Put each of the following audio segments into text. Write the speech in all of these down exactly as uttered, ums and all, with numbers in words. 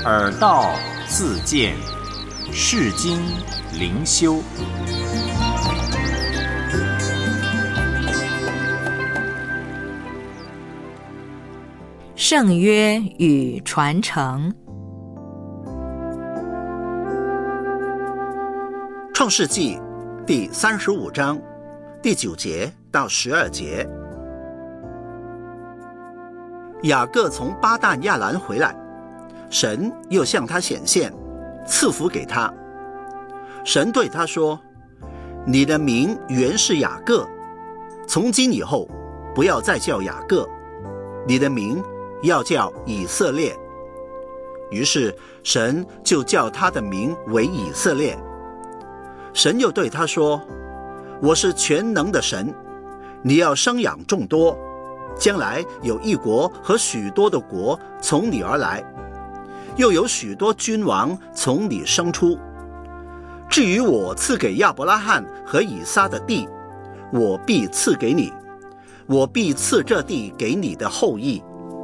耳道自见，世经灵修。 圣约与传承。 创世纪第三十五章第九节到十二节。雅各从巴旦亚兰回来，神又向他显现，赐福给他。神对他说：你的名原是雅各，从今以后不要再叫雅各，你的名要叫以色列。于是神就叫他的名为以色列。神又对他说：我是全能的神，你要生养众多，将来有一国和许多的国从你而来，又有许多君王从你生出。至于我赐给亚伯拉罕和以撒的地，我必赐给你，我必赐这地给你的后裔。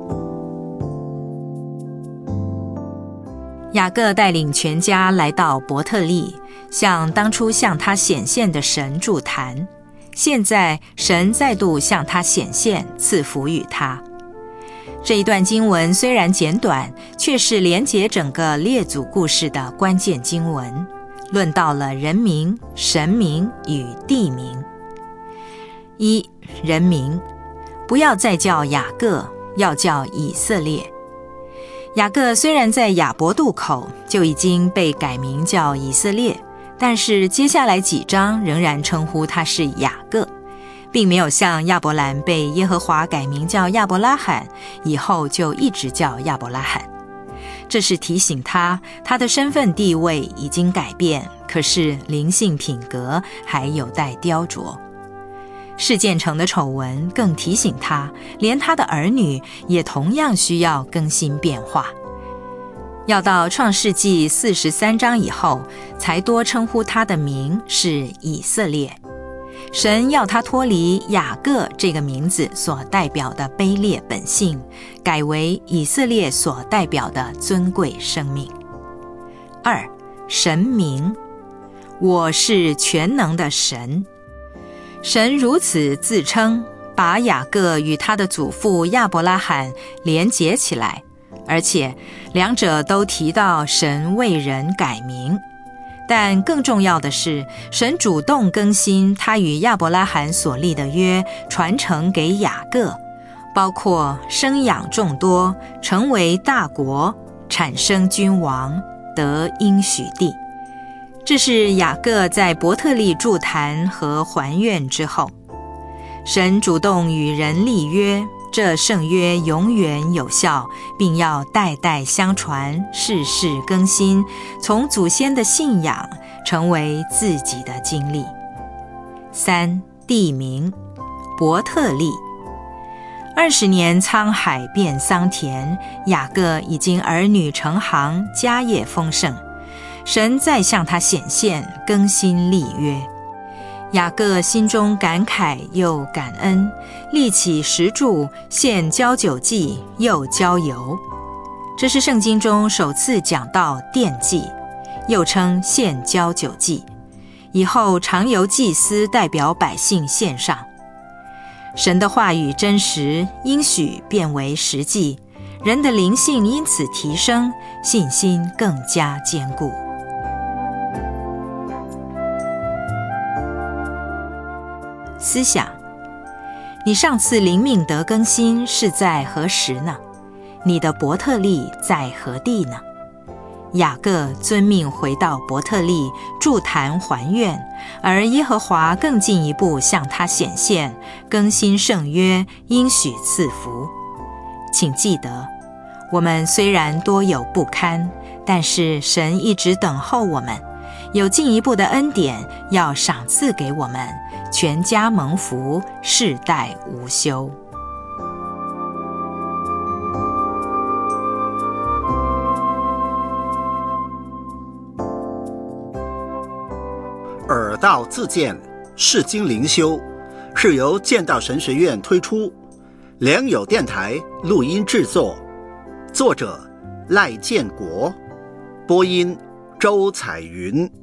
雅各带领全家来到伯特利，向当初向他显现的神祝坛。现在神再度向他显现，赐福与他。这一段经文虽然简短，却是连结整个列祖故事的关键经文，论到了人名、神名与地名。一、人名，不要再叫雅各，要叫以色列。雅各虽然在雅博渡口就已经被改名叫以色列，但是接下来几章仍然称呼他是雅各，并没有像亚伯兰被耶和华改名叫亚伯拉罕，以后就一直叫亚伯拉罕。这是提醒他，他的身份地位已经改变，可是灵性品格还有待雕琢。事件城的丑闻更提醒他，连他的儿女也同样需要更新变化。要到创世纪四十三章以后，才多称呼他的名是以色列。神要他脱离雅各这个名字所代表的卑劣本性，改为以色列所代表的尊贵生命。二、神名，我是全能的神。神如此自称，把雅各与他的祖父亚伯拉罕连结起来，而且两者都提到神为人改名。但更重要的是，神主动更新他与亚伯拉罕所立的约，传承给雅各，包括生养众多，成为大国，产生君王，得应许地。这是雅各在伯特利筑坛和还愿之后，神主动与人立约，这圣约永远有效，并要代代相传，世世更新，从祖先的信仰成为自己的经历。三、地名，伯特利。二十年沧海变桑田，雅各已经儿女成行，家业丰盛。神再向他显现，更新立约。雅各心中感慨又感恩，立起石柱，献交酒祭，又浇油。这是圣经中首次讲到奠祭，又称献交酒祭。以后常由祭司代表百姓献上。神的话语真实，应许变为实际，人的灵性因此提升，信心更加坚固。思想，你上次灵命得更新是在何时呢？你的伯特利在何地呢？雅各遵命回到伯特利筑坛还愿，而耶和华更进一步向他显现，更新圣约，应许赐福。请记得，我们虽然多有不堪，但是神一直等候我们，有进一步的恩典要赏赐给我们，全家蒙福，世代无休。 耳道自见，世经灵修，是由剑道神学院推出，良友电台录音制作，作者赖建国，播音周彩云。